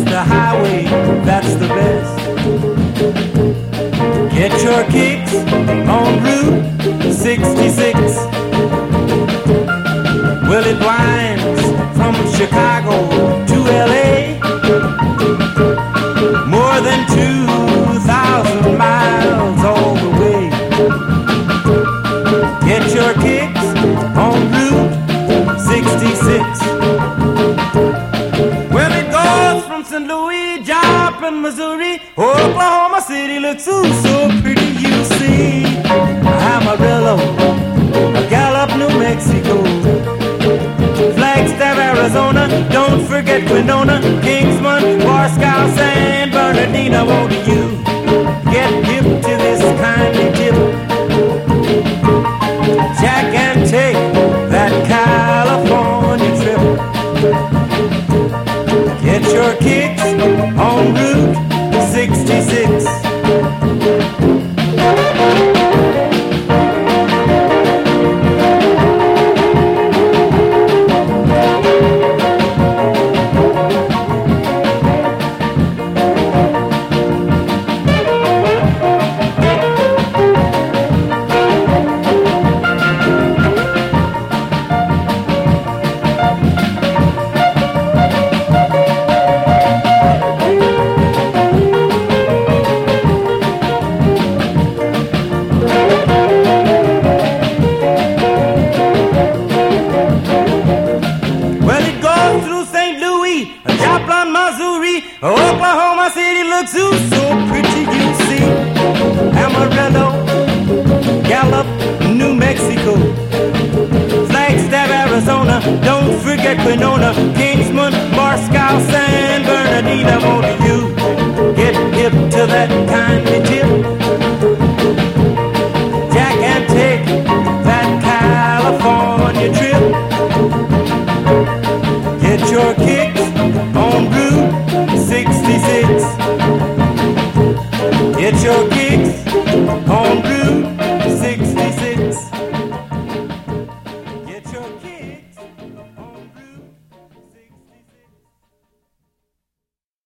the highway, that's the best. Get your kicks on Route 66. Well, it winds from Chicago to LA, more than 2,000 miles all the way. Get your kicks on Route 66. Well, it goes from St. Louis, Joplin, Missouri, Oklahoma City looks so pretty, you see. Amarillo, Gallup, New Mexico, Flagstaff, Arizona, don't forget Winona, Kingsman, Moscow, San Bernardino. Won't you get hip to this kindly tip? Jack, and take that California trip. Get your kicks on Route 66. Oklahoma City looks so pretty, you see. Amarillo, Gallup, New Mexico, Flagstaff, Arizona, don't forget Winona, Kingsman, Moscow, San Bernardino. Won't you get hip to that kindly tip? Jack, and take that California trip. Get your kicks on Route 66. Get your kicks on Route 66.